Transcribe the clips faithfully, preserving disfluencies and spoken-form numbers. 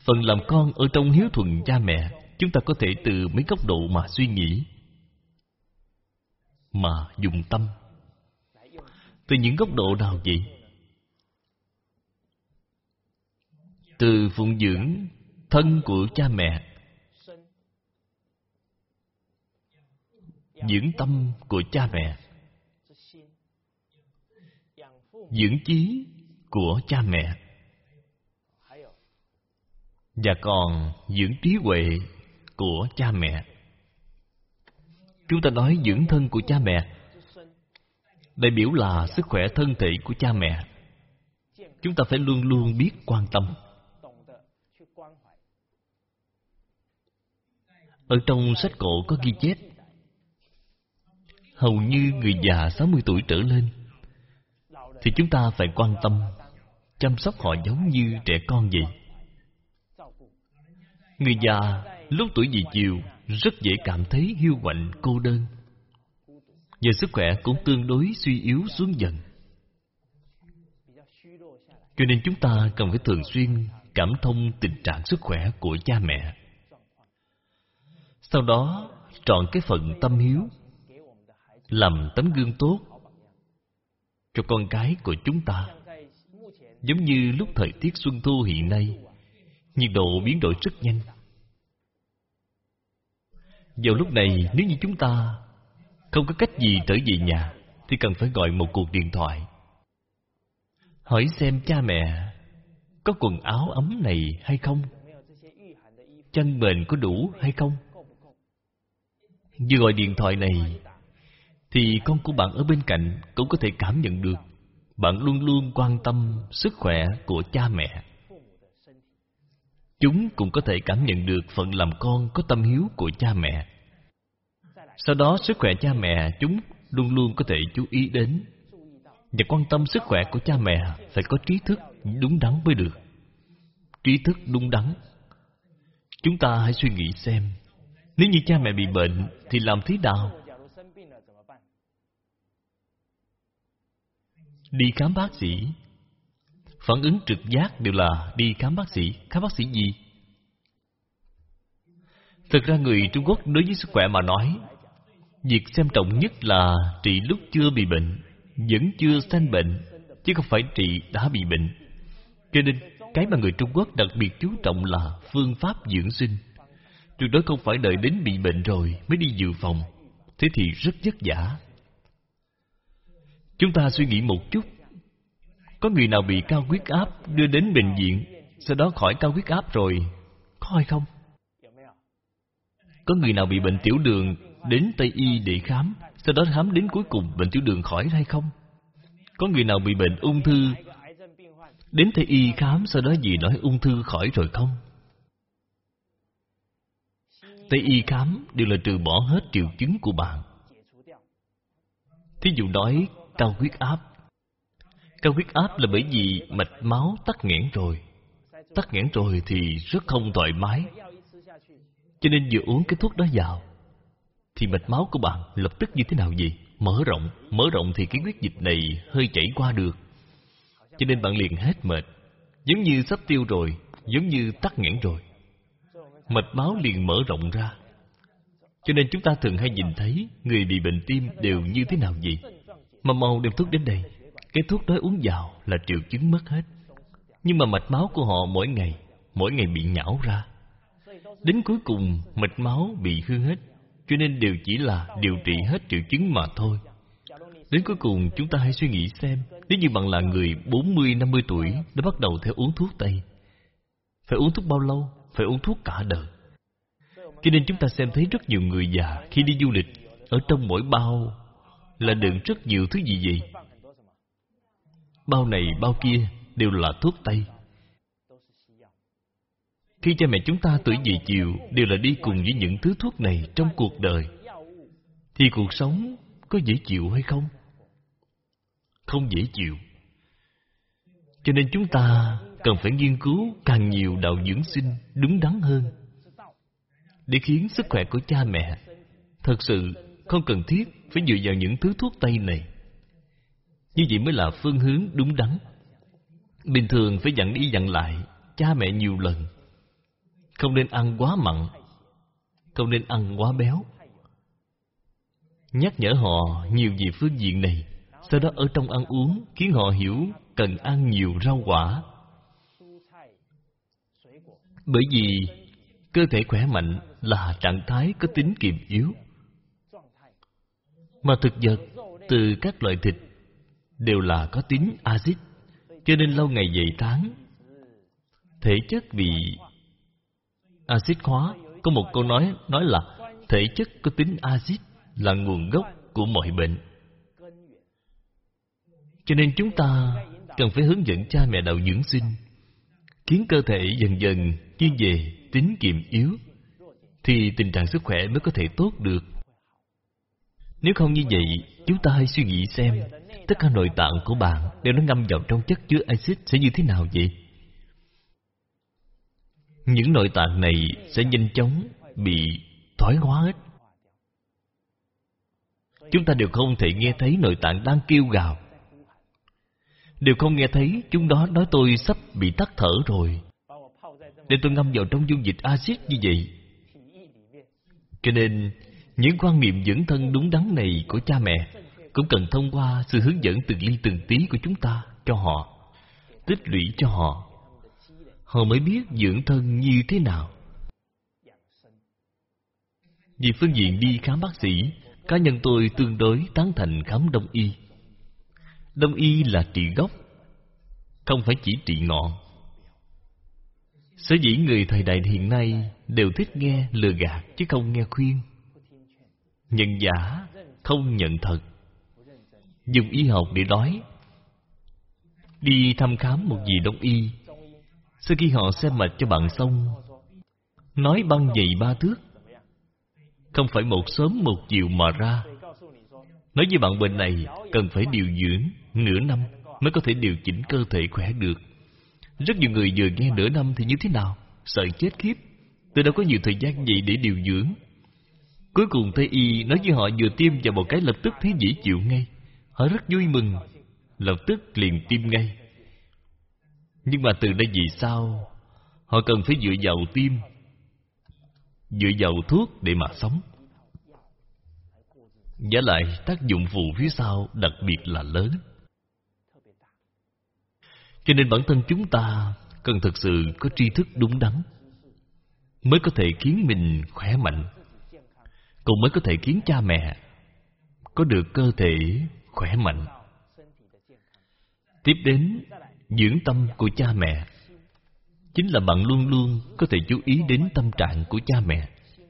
Phần làm con ở trong hiếu thuận cha mẹ, chúng ta có thể từ mấy góc độ mà suy nghĩ, mà dùng tâm. Từ những góc độ nào vậy? Từ phụng dưỡng thân của cha mẹ, dưỡng tâm của cha mẹ, dưỡng chí của cha mẹ, và còn dưỡng trí huệ của cha mẹ. Chúng ta nói dưỡng thân của cha mẹ, đại biểu là sức khỏe thân thể của cha mẹ. Chúng ta phải luôn luôn biết quan tâm. Ở trong sách cổ có ghi chép, hầu như người già sáu mươi tuổi trở lên thì chúng ta phải quan tâm, chăm sóc họ giống như trẻ con vậy. Người già lúc tuổi về chiều rất dễ cảm thấy hiu quạnh, cô đơn, và sức khỏe cũng tương đối suy yếu xuống dần. Cho nên chúng ta cần phải thường xuyên cảm thông tình trạng sức khỏe của cha mẹ. Sau đó trọn cái phận tâm hiếu, làm tấm gương tốt cho con cái của chúng ta. Giống như lúc thời tiết xuân thu hiện nay, nhiệt độ biến đổi rất nhanh. Vào lúc này, nếu như chúng ta không có cách gì trở về nhà, thì cần phải gọi một cuộc điện thoại, hỏi xem cha mẹ có quần áo ấm này hay không, chăn mền có đủ hay không. Vừa gọi điện thoại này thì con của bạn ở bên cạnh cũng có thể cảm nhận được bạn luôn luôn quan tâm sức khỏe của cha mẹ. Chúng cũng có thể cảm nhận được phận làm con có tâm hiếu của cha mẹ. Sau đó sức khỏe cha mẹ chúng luôn luôn có thể chú ý đến, và quan tâm sức khỏe của cha mẹ phải có trí thức đúng đắn mới được. Trí thức đúng đắn. Chúng ta hãy suy nghĩ xem, nếu như cha mẹ bị bệnh thì làm thế nào? Đi khám bác sĩ. Phản ứng trực giác đều là đi khám bác sĩ. Khám bác sĩ gì? Thực ra người Trung Quốc đối với sức khỏe mà nói, việc xem trọng nhất là trị lúc chưa bị bệnh, vẫn chưa sanh bệnh, chứ không phải trị đã bị bệnh. Cho nên cái mà người Trung Quốc đặc biệt chú trọng là phương pháp dưỡng sinh. Tuyệt đối không phải đợi đến bị bệnh rồi mới đi dự phòng. Thế thì rất vất vả. Chúng ta suy nghĩ một chút, có người nào bị cao huyết áp đưa đến bệnh viện, sau đó khỏi cao huyết áp rồi, có hay không? Có người nào bị bệnh tiểu đường đến Tây Y để khám, sau đó khám đến cuối cùng bệnh tiểu đường khỏi hay không? Có người nào bị bệnh ung thư đến Tây Y khám, sau đó gì nói ung thư khỏi rồi không? Tây Y khám đều là trừ bỏ hết triệu chứng của bạn. Thí dụ nói cao huyết áp. Cao huyết áp là bởi vì mạch máu tắc nghẽn rồi. Tắc nghẽn rồi thì rất không thoải mái. Cho nên vừa uống cái thuốc đó vào thì mạch máu của bạn lập tức như thế nào vậy? Mở rộng. Mở rộng thì cái huyết dịch này hơi chảy qua được. Cho nên bạn liền hết mệt. Giống như sắp tiêu rồi, giống như tắc nghẽn rồi, mạch máu liền mở rộng ra. Cho nên chúng ta thường hay nhìn thấy người bị bệnh tim đều như thế nào vậy? Mà mau đem thuốc đến đây. Cái thuốc đó uống vào là triệu chứng mất hết. Nhưng mà mạch máu của họ mỗi ngày, mỗi ngày bị nhão ra. Đến cuối cùng mạch máu bị hư hết. Cho nên đều chỉ là điều trị hết triệu chứng mà thôi. Đến cuối cùng chúng ta hãy suy nghĩ xem, nếu như bạn là người bốn mươi năm mươi tuổi đã bắt đầu theo uống thuốc Tây, phải uống thuốc bao lâu? Phải uống thuốc cả đời. Cho nên chúng ta xem thấy rất nhiều người già khi đi du lịch, ở trong mỗi bao là đựng rất nhiều thứ gì vậy? Bao này bao kia đều là thuốc Tây. Khi cha mẹ chúng ta tuổi về chiều đều là đi cùng với những thứ thuốc này trong cuộc đời, thì cuộc sống có dễ chịu hay không? Không dễ chịu. Cho nên chúng ta cần phải nghiên cứu càng nhiều đạo dưỡng sinh đúng đắn hơn, để khiến sức khỏe của cha mẹ thật sự không cần thiết phải dựa vào những thứ thuốc Tây này. Như vậy mới là phương hướng đúng đắn. Bình thường phải dặn đi dặn lại cha mẹ nhiều lần, Không nên ăn quá mặn, không nên ăn quá béo. Nhắc nhở họ nhiều về phương diện này. Sau đó ở trong ăn uống khiến họ hiểu cần ăn nhiều rau quả. Bởi vì cơ thể khỏe mạnh là trạng thái có tính kiềm yếu. Mà thực vật từ các loại thịt đều là có tính axit, cho nên lâu ngày dày tháng, thể chất bị axit hóa. Có một câu nói nói là thể chất có tính axit là nguồn gốc của mọi bệnh. Cho nên chúng ta cần phải hướng dẫn cha mẹ đạo dưỡng sinh, khiến cơ thể dần dần nghiêng về tính kiềm yếu, thì tình trạng sức khỏe mới có thể tốt được. Nếu không như vậy, chúng ta hãy suy nghĩ xem, tất cả nội tạng của bạn đều nó ngâm vào trong chất chứa axit sẽ như thế nào vậy? Những nội tạng này sẽ nhanh chóng bị thoái hóa hết. Chúng ta đều không thể nghe thấy nội tạng đang kêu gào, đều không nghe thấy chúng đó nói tôi sắp bị tắc thở rồi, để tôi ngâm vào trong dung dịch axit như vậy. Cho nên những quan niệm dưỡng thân đúng đắn này của cha mẹ cũng cần thông qua sự hướng dẫn từng ly từng tí của chúng ta cho họ, tích lũy cho họ, họ mới biết dưỡng thân như thế nào. Vì phương diện đi khám bác sĩ, cá nhân tôi tương đối tán thành khám đông y. Đông y là trị gốc, không phải chỉ trị ngọn. Sở dĩ người thời đại hiện nay đều thích nghe lừa gạt chứ không nghe khuyên, nhận giả không nhận thật, dùng y học để nói. Đi thăm khám một vị đông y, sau khi họ xem mạch cho bạn xong, nói băng dày ba thước, không phải một sớm một chiều mà ra. Nói với bạn bệnh này cần phải điều dưỡng nửa năm mới có thể điều chỉnh cơ thể khỏe được. Rất nhiều người vừa nghe nửa năm thì như thế nào? Sợ chết khiếp. Tôi đâu có nhiều thời gian vậy để điều dưỡng. Cuối cùng Tây y nói với họ vừa tiêm vào một cái lập tức thấy dễ chịu ngay. Họ rất vui mừng, lập tức liền tiêm ngay. Nhưng mà từ đây vì sao họ cần phải dựa vào tiêm, dựa vào thuốc để mà sống? Giả lại tác dụng phụ phía sau đặc biệt là lớn. Cho nên bản thân chúng ta cần thực sự có tri thức đúng đắn, mới có thể khiến mình khỏe mạnh, cũng mới có thể khiến cha mẹ có được cơ thể khỏe mạnh. Tiếp đến, dưỡng tâm của cha mẹ chính là bạn luôn luôn có thể chú ý đến tâm trạng của cha mẹ.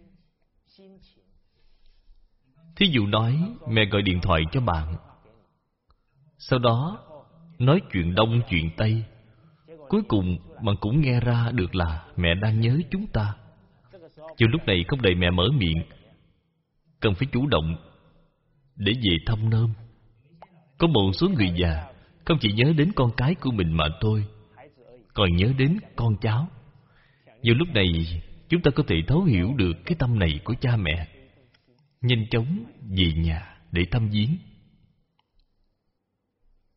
Thí dụ nói mẹ gọi điện thoại cho bạn, sau đó nói chuyện đông chuyện tây, cuối cùng bạn cũng nghe ra được là mẹ đang nhớ chúng ta. Vào lúc này không đợi mẹ mở miệng, cần phải chủ động để về thăm nôm. Có một số người già không chỉ nhớ đến con cái của mình mà thôi, còn nhớ đến con cháu. Vào lúc này chúng ta có thể thấu hiểu được cái tâm này của cha mẹ, nhanh chóng về nhà để thăm viếng.